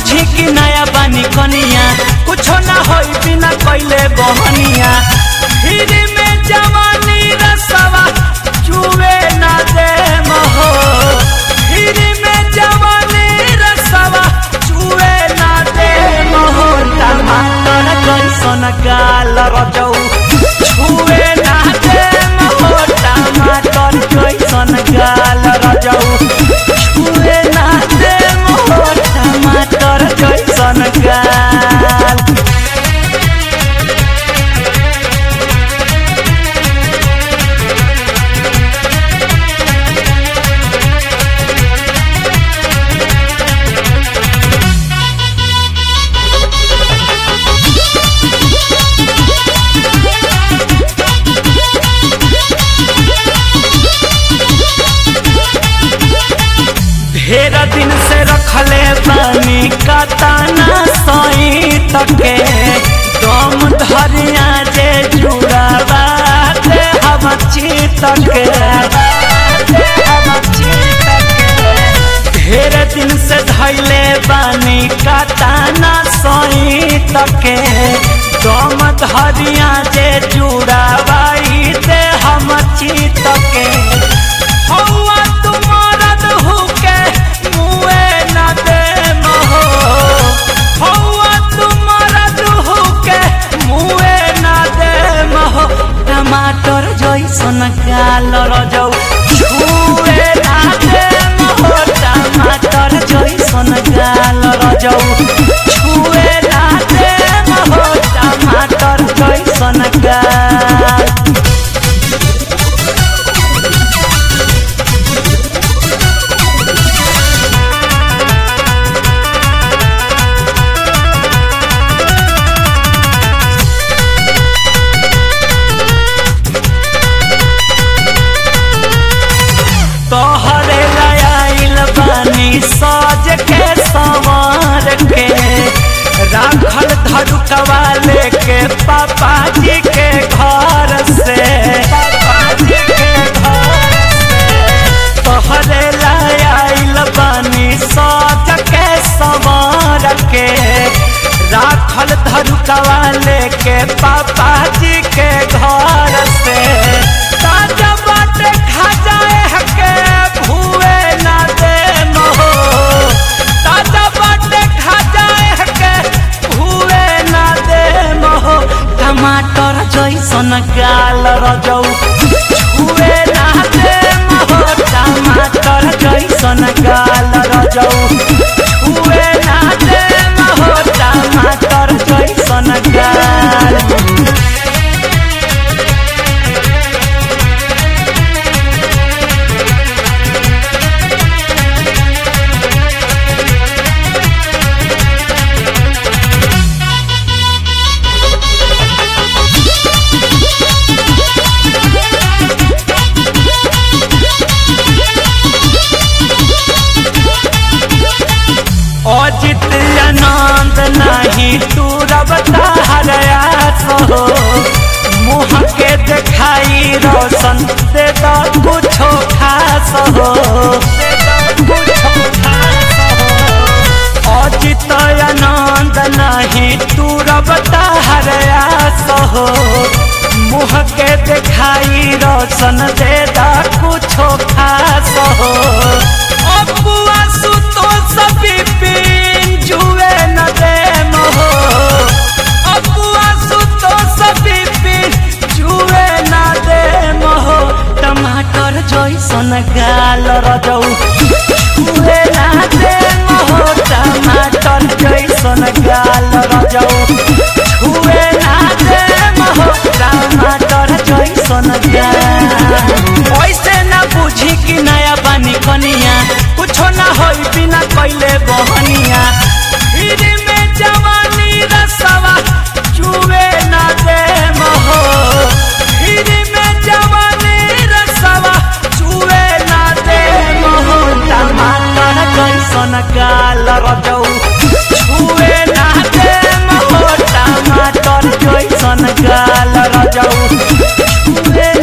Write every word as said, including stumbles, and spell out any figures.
बुझी कि नया बानी कनिया कुछो ना होई बिना कइले बहनिया फिर में जवानी रसवा चुवे ना दे महो फिर में जवानी रसवा चुवे ना दे महो टमाटर कैसन गाल रजौ छुवे ना दे महो टमाटर कैसन गाल रजौ छुवे ना दे महो टमाटर कैसन गाल। ढेर दिन से रखले बानी कताना सही तके दम धरिया जे जुड़ावा दे हम चितके ढेर दिन से धैले बानी कताना सही तके दम धरिया जे जुड़ावा दे हम चितके हौवा तुम्हारा हुके मुए ना दे महो हौवा तुम्हारा हुके मुए ना दे महो टमाटर जैसन गाल रजौ छुए ना दे महो टमाटर जैसन गाल रजौ छुए ना दे महो टमाटर जैसन गाल। तोहरे लाइल बानी सज के संवार के राखल धरुकवा लेके पापा जी के घर से पापा जी के घर से तोहरे लाइल बानी सज के संवार के राखल धरुकवा लेके पापा जी के घर से ताजा बाटे खा जाए हके भूए ना दे महो ताजा बाटे खा जाए हके भूए ना दे महो टमाटर जैसन गाल रजौ छुए ना दे महो टमाटर जैसन गाल रजौ छुए ना दे महो टमाटर जैसन गाल। अजित आनंद नहीं तू रबता हरयास हो मुँह के दिखाई रोशन दे दो कुछो खास हो अजित आनंद नहीं तू रबता हरयास हो मुँह के दिखाई रोशन दे दो कुछो खास हो अबुआ सुतो सभी पीन जुए न दे महो अबुआ सुतो सभी पीन जुए न दे महो टमाटर जैसन गाल रजौ छुए ना दे महो टमाटर जैसन गाल रजौ छुए ना दे महो टमाटर जैसन गाल। ऐसे ना बुझी कि नया बानी कनिया कुछो ना होई बिना कइले बहनिया फिर में जवानी रसवा चुवे ना दे महो फिर में जवानी रसवा चुवे ना दे महो टमाटर कैसन गाल रजौ छुए ना दे महो टमाटर कैसन गाल रजौ छुए